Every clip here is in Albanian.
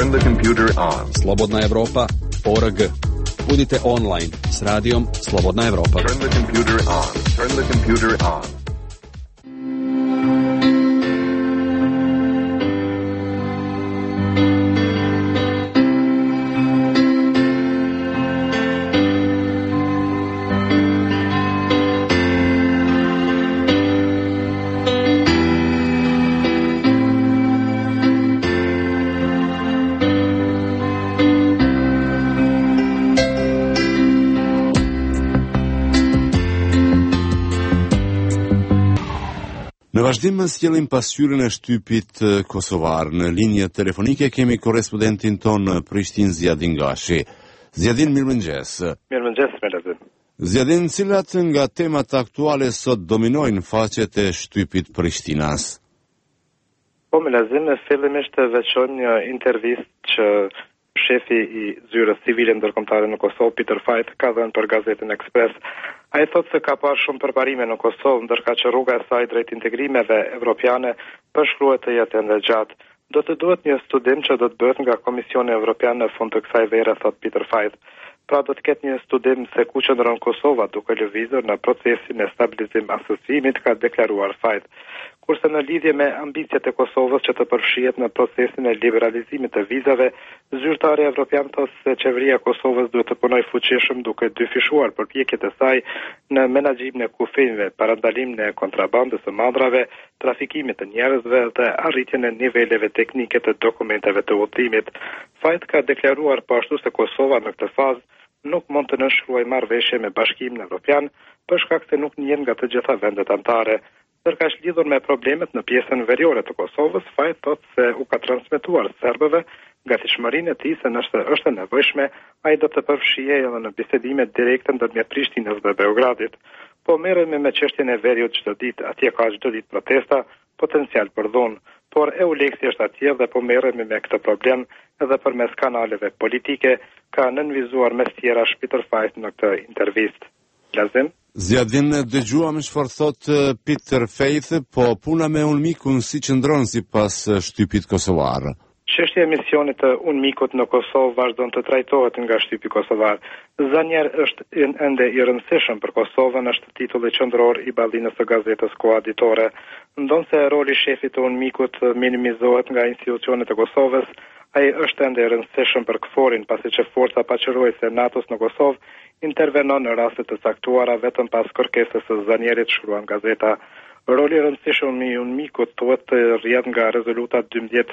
Turn the computer on. Slobodna Evropa.org. Budite online s radijom Slobodna Evropa. Turn the computer on. Turn the computer on. Në vazhdim sjellim pasqyrën e shtypit kosovar. Në linje telefonike kemi korrespondentin ton në Prishtinë, Zjadin Gashi. Zjadin, mirëmëngjes. Mirëmëngjes, Melazim. Zjadin, cilat nga temat aktuale sot dominojnë faqet e shtypit Prishtinas? Po, Melazim, fillimisht të veçojmë një intervistë që shefi I zyrës civile ndërkombëtare në Kosovë, Peter Fajt, ka dhënë për gazetën Ekspres. Ai thotë se ka pasur shumë përparime në Kosovë, ndërka që rruga e saj drejt integrimeve evropiane përshkruhet të jetë ende gjatë. Do të duhet një studim që do të bëhet nga Komisioni Evropian në fund të kësaj vere, thot Peter Fajt. Pra do të ketë një studim se ku qëndron Kosova duke lëvizur në procesin e stabilizim asociimit, ka deklaruar Fajt. Kurse në lidhje me ambicjet e Kosovës që të përfshihet në procesin e liberalizimit të vizave, zyrtari evropian thotë se qeveria e Kosovës duhet të punojë fuqishëm duke dyfishuar përpjekjet e saj në menaxhimin e kufijve, parandalimin e kontrabandës së madrave, trafikimit të njerëzve dhe arritjen e niveleve teknike të dokumenteve të udhëtimit. Fajt ka deklaruar po ashtu se Kosova në këtë fazë nuk mund të nënshkruajë marrëveshje me Bashkimin Evropian për shkak se nuk njihen nga të gjitha vendet anëtare. Ndërka është lidhur me problemet në pjesën veriore të Kosovës, Fajt thotë se u ka transmetuar serbëve gatishmërinë e tij se nëse është e nevojshme, ai do të përfshihej edhe në bisedime direkte ndërmjet Prishtinës dhe Beogradit. Po merremi me çështjen e veriut çdo ditë, atje ka çdo ditë protesta, potencial për dhunë, por EULEX është atje dhe po merremi me këtë problem edhe përmes kanaleve politike, ka nënvizuar mes tjera Peter Fajt në këtë intervistë. Lazim? Zjadin, dëgjuam çfarë thot Peter Fajt, po puna me UNMIK-un si qëndron sipas shtypit kosovar? Çështja e misionit të UNMIK-ut në Kosovë vazhdon të trajtohet nga shtypi kosovar. Zanier është ende I rëndësishëm për Kosovën, është titulli qendror I ballinës së gazetës koaditore. Ndonse roli I shefit të UNMIK-ut minimizohet nga institucionet e Kosovës, ai është ende I rëndësishëm për KFOR-in, pasi që forca paqëruese e NATO-s në Kosovë intervenon në raste të caktuara vetëm pas kërkesës së Zanierit, shkruan gazeta. Roli I rëndësishëm I UNMIK-ut thuhet të rrjedh nga rezoluta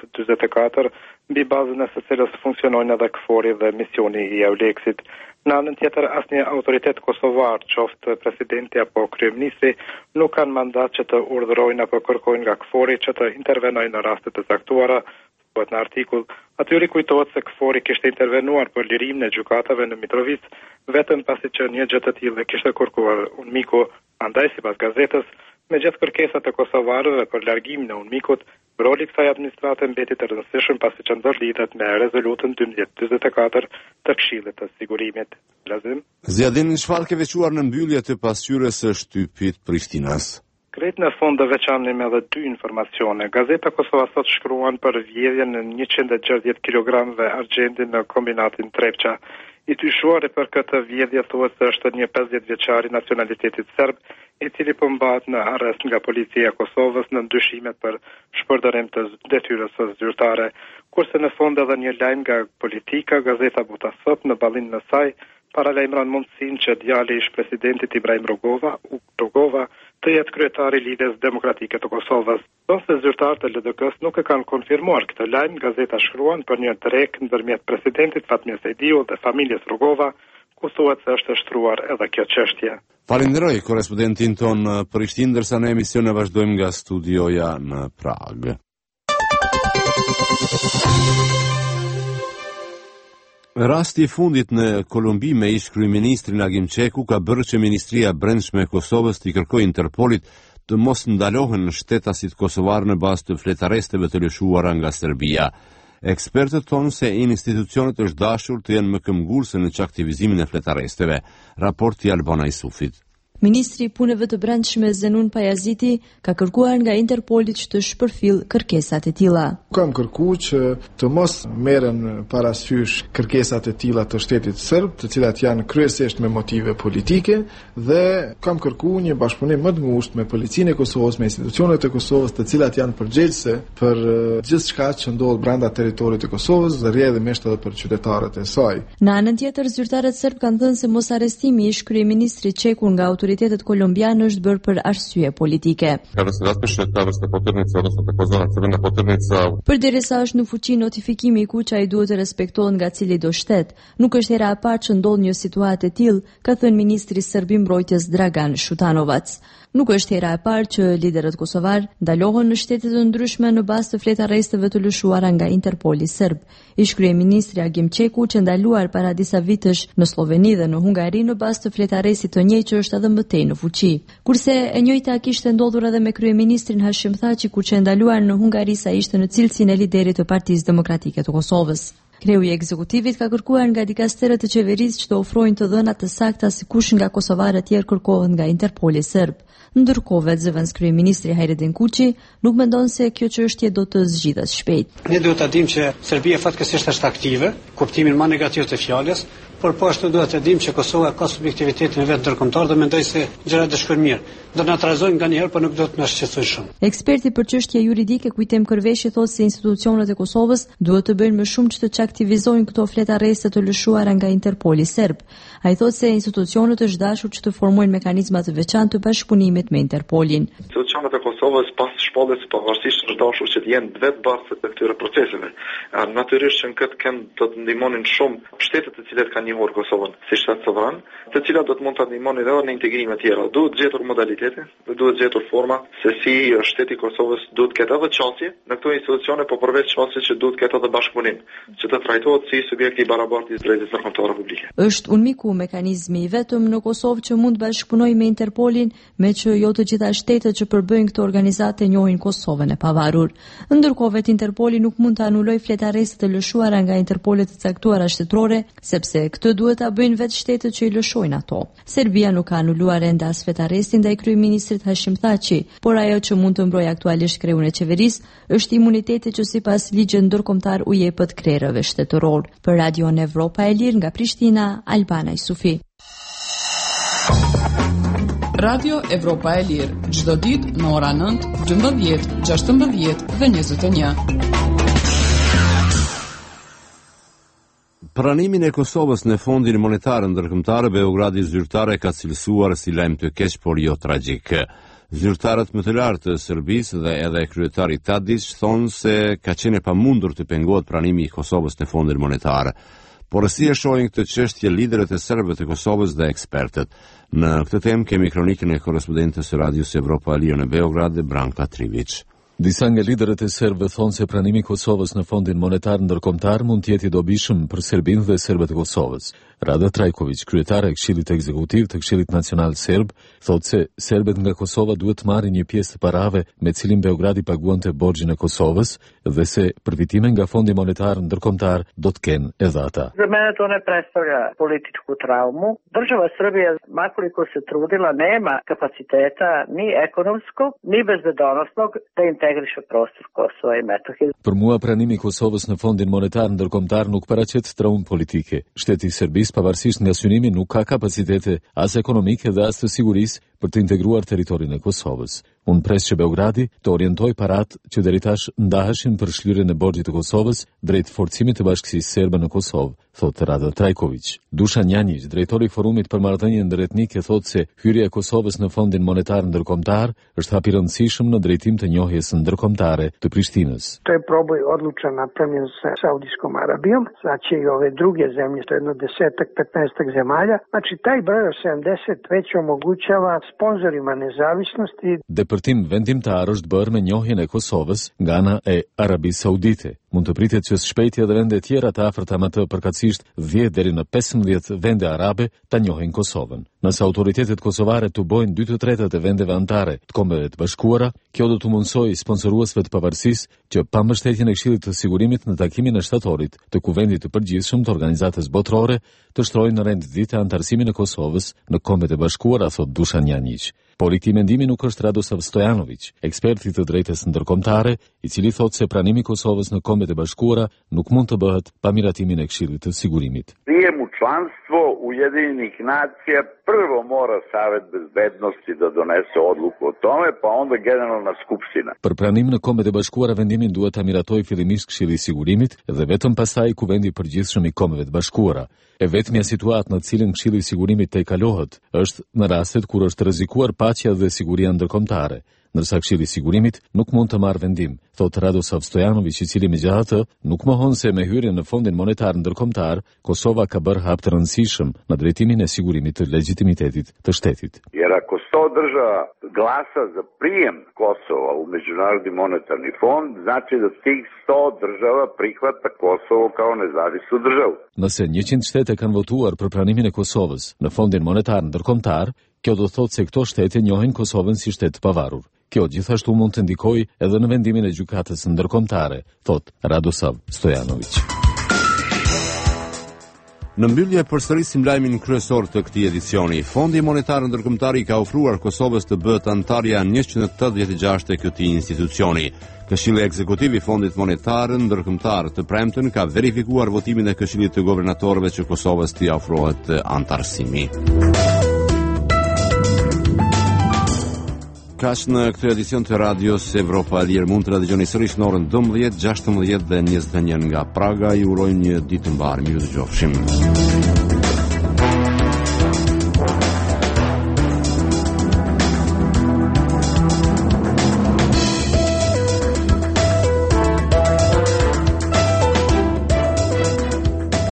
1244, mbi bazën e së cilës funksionojnë edhe KFOR-i dhe misioni I EULEX-it. Në anën tjetër, asnjë autoritet kosovar, qoftë presidenti apo kryeministri, nuk kanë mandat që të urdhërojnë apo kërkojnë nga KFOR-i që të intervenojnë në raste të caktuara. Në artikull, atyri kujtohet se KFOR-i kishte intervenuar për lirimin e gjykatave në Mitrovic, vetëm pasi që një gjë të tillë kishte kërkuar UNMIK-u. Andaj, sipas gazetës, me gjithë kërkesat e kosovarëve për largimin e UNMIK-ut, roli I kësaj administrate mbeti të rëndësishëm pasi që ndërlidhet me rezolutën 1244 të Këshillit të Sigurimit. Lazim? Zjadin, çfarë ke veçuar në mbyllje të pasqyrës së shtypit Prishtinas? Krejt në fund dhe veçanim edhe 2 informacione. Gazeta Kosova sot shkruan për vjedhjen në 160 kg argjendi në kombinatin Trepça. I dyshuari për këtë vjedhje thuhet se është një 50 vjeçar I nacionalitetit serb, I cili po mbahet në arrest nga policia e Kosovës në ndyshimet për shpërdorim të detyrës së zyrtare. Kurse në fund edhe një lajm nga politika, gazeta Buta sot në ballinën e saj paralajmëron mundësinë që djali I ish-presidentit Ibrahim Rugova të jetë kryetari I Lidhjes Demokratike të Kosovës. Nëse zyrtarët e LDK-s nuk e kanë konfirmuar këtë lajm, gazeta shkruan për një treg ndërmjet presidentit Fatmir Sejdiu dhe familjes Rugova, ku thuhet se është shtruar edhe kjo çështje. Falenderoj korrespondentin ton në Prishtinë, ndërsa në emision e vazhdojmë nga studioja në Prag. Rasti I fundit në Kolumbi me ish-kryeministrin Agim Çeku ka bërë që Ministria e Brendshme e Kosovës t'i kërkojë Interpolit të mos ndalohen shtetasit kosovar në bazë të fletaresteve të lëshuara nga Serbia. Ekspertët thonë se institucionet është dashur të jenë më këmbgurse në çaktivizimin e fletaresteve. Raporti Albana Isufit. Ministri i Punëve të Brendshme Zenun Pajaziti ka kërkuar nga Interpoli që të shpërfill kërkesat e tilla. Kam kërkuar që të mos merren parasysh kërkesat e tilla të shtetit serb, të cilat janë kryesisht me motive politike, dhe kam kërkuar një bashkëpunim më të ngushtë me policinë e Kosovës, me institucionet e Kosovës, të cilat janë përgjegjëse për gjithçka që ndodh brenda territorit të Kosovës dhe rrjedhimisht edhe për qytetarët e saj. Në anën tjetër, zyrtarët serb kanë thënë se mos arrestimi i ish-kryeministrit Çeku nga autoritetet kolumbiane është bërë për arsye politike. Përderisa është në fuqi notifikimi i kuq, ai duhet të respektohet nga cili do shtet. Nuk është hera e parë që ndodh një situatë e tillë, ka thënë ministri serb i mbrojtjes Dragan Šutanovac. Nuk është hera e parë që liderët kosovar ndalohen në shtete të ndryshme në bazë të fletë arresteve të lëshuara nga Interpoli serb. Ish-kryeministri Agim Çeku, që ndaluar para disa vitësh në Sloveni dhe në Hungari në bazë të fletë arrestit të njëjtë që është edhe më tej në fuqi. Kurse e njëjta kishte ndodhur edhe me kryeministrin Hashim Thaçi, kur që ndaluar në Hungari sa ishte në cilësinë e liderit të Partisë Demokratike të Kosovës. Kreu i ekzekutivit ka kërkuar nga dikasterët e qeverisë që të ofrojnë të dhëna të sakta si kush nga kosovarët tjerë kërkohet nga Interpoli serb. Ndërkohë, zëvendës kryeministri Hajredin Kuqi nuk mendon se kjo çështje do të zgjidhet shpejt. Ne duhet ta dimë që Serbia fatkeqësisht është aktive, kuptimin më negativ të fjalës, por po ashtu duhet të dimë që Kosova ka subjektivitetin e vet ndërkombëtar dhe mendoj se gjërat do shkojnë mirë. Do na trajzojnë nganjëherë, por nuk do të na shqetësojnë shumë. Eksperti për çështje juridike Kujtim Kërveshi thotë se institucionet e Kosovës duhet të bëjnë më shumë që të aktivizojnë këto fletë arreste të lëshuara nga Interpoli serb. Ai thotë se institucionet është dashur që të formojnë mekanizma të veçantë të bashkëpunimit me Interpolin. Institucionet e Kosovës pas shpalljes së pavarësisht është dashur që të jenë vetë bazë të këtyre proceseve. Natyrisht që në këtë kënd do të ndihmonin shumë shtetet të cilat kanë njohur Kosovën si shtet sovran, të cilat do të mund ta ndihmonin edhe në integrime të tjera. Duhet gjetur modalitete, duhet gjetur forma se si shteti i Kosovës duhet ketë edhe çështje në këto institucione, por përveç çështjes që duhet ketë edhe bashkëpunim, që të trajtohet si subjekt i barabartë i drejtës ndërkombëtare publike. Është UNMIKU mekanizmi i vetëm në Kosovë që mund bashkëpunojë me Interpolin, me që jo të gjitha shtetet që përbëjnë këtë organizatë njohin Kosovën e pavarur. Ndërkohë vetë Interpoli nuk mund të anulojë fletë arreste të lëshuara nga Interpolet të caktuara shtetërore, sepse këtë duhet ta bëjnë vetë shtetet që i lëshojnë ato. Serbia nuk ka anuluar ende as fletë arrestin ndaj kryeministrit Hashim Thaçi, por ajo që mund të mbrojë aktualisht kreun e qeverisë është imuniteti që sipas ligjit ndërkombëtar u jepet krerëve shtetëror. Për Radio Evropa e Lirë nga Prishtina, Albana Yusufi. Radio Evropa e Lirë, çdo ditë në ora 9, 12, 16 dhe 21. Pranimin e Kosovës në Fondin Monetar Ndërkombëtar, Beogradi zyrtare ka cilësuar si lajm të keq, por jo tragjik. Zyrtarët më të lartë të Serbisë dhe edhe kryetari Tadić thonë se ka qenë e pamundur të pengohet pranimi i Kosovës në Fondin Monetar. Por si e shohin këtë çështje liderët e serbëve të Kosovës dhe ekspertët? Në këtë temë kemi kronikën e korrespondentës së Radios Evropa e Lirë në Beograd, Branka Trivić. Disa nga liderët e serbëve thonë se pranimi i Kosovës në Fondin Monetar Ndërkombëtar mund të jetë i dobishëm për Serbinë dhe serbët e Kosovës. Rada Trajković, kryetare e Këshillit Ekzekutiv të Këshillit Nacional Serb, thotë se serbët nga Kosova duhet të marrin një pjesë të parave me cilin Beogradi paguante borxhin e Kosovës dhe se përfitime nga Fondi Monetar Ndërkombëtar do të kenë edhe ata. Za mene to ne predstavlja političku traumu. Država Srbija, makoliko se trudila, nema kapaciteta ni ekonomskog, ni bezbedonosnog da integriše prostor Kosova i Metohije. Për mua pranimi i Kosovës në Fondin Monetar Ndërkombëtar nuk paraqet traumë politike. Shteti i Serbisë pavarësisht nga synimi nuk ka kapacitete as ekonomike dhe as të sigurisë për të integruar territorin e Kosovës. Unë pres që Beogradi të orientoj parat që deri tash ndaheshin për shlyrjen e borxhit të Kosovës drejt forcimit të bashkësisë serbe në Kosovë, thotë Rada Trajković. Dušan Janjić, drejtori i Forumit për marrëdhënie ndërretnike, thotë se hyrja e Kosovës në Fondin Monetar Ndërkombëtar është hap i rëndësishëm në drejtim të njohjes ndërkombëtare të Prishtinës. To je proboj odlučan napravljen sa Saudijskom Arabijom, znači i ove druge zemlje, to je jedno 10-15 zemalja. Znači taj broj 70 već omogućava sponzorima nezavisnosti. Depërtim vendimtar është bërë me njohjen e Kosovës nga ana e Arabisë Saudite. Mund të pritet që së shpejti edhe vende tjera të afërta me të përkatësisht 10 deri në 15 vende arabe ta njohin Kosovën. Nëse autoritetet kosovare të bojnë 2/3 e vendeve anëtare të Kombeve të Bashkuara, kjo do të mundsojë sponsoruesve të pavarësisë që pa mbështetjen e Këshillit të Sigurimit në takimin e shtatorit të Kuvendit të Përgjithshëm të Organizatës Botërore të shtrojnë në renditje anëtarësimin e Kosovës në Kombet e Bashkuara, thot Dušan Janjić. Por i këtij mendimi nuk është Radosav Stojanović, eksperti të drejtës ndërkombëtare, i cili thotë se pranimi i Kosovës në Kombet e Bashkuara nuk mund të bëhet pa miratimin e Këshillit të Sigurimit. Prijem u članstvo Ujedinjenih nacija prvo mora Savet bezbednosti da donese odluku o tome, pa onda Generalna skupština. Për pranim në Kombet e Bashkuara vendimin duhet ta miratojë fillimisht Këshilli i Sigurimit dhe vetëm pastaj Kuvendi i Përgjithshëm i Kombeve të Bashkuara. E vetmja situatë në të cilën Këshilli i Sigurimit të kalohet është në rastet kur është rrezikuar paqja dhe siguria ndërkombëtare, ndërsa Këshilli i Sigurimit nuk mund të marrë vendim, thot Radosav Stojanović, i cili megjithatë nuk mohon se me hyrjen në Fondin Monetar Ndërkombëtar, Kosova ka bërë hap të rëndësishëm në drejtimin e sigurimit të legitimitetit të shtetit. Jer ako 100 država glasa za prijem Kosova u Međunarodni monetarni fond, znači da tih 100 država prihvata Kosovo kao nezavisnu državu. Nëse 100 shtete kanë votuar për pranimin e Kosovës në Fondin Monetar Ndërkombëtar, kjo do thotë se këto shtete njohin Kosovën si shtet të pavarur. Kjo gjithashtu mund të ndikojë edhe në vendimin e gjykatës ndërkombëtare, thot Radosav Stojanović. Në mbyllje përsërisim lajmin kryesor të këtij edicioni. Fondi Monetar Ndërkombëtar i ka ofruar Kosovës të bëhet antarja 186 e këtij institucioni. Këshilli Ekzekutiv i Fondit Monetar Ndërkombëtar të premten ka verifikuar votimin e Këshillit të Governatorëve që Kosovës t'i ofrohet antarësimi. Kaq në këtë edicion të radios Evropa e Lirë. Mund të na dëgjoni sërish në orën 12, 16 dhe 21 nga Praga. Ju uroj një ditë të mbarë. Mirë dëgjofshim.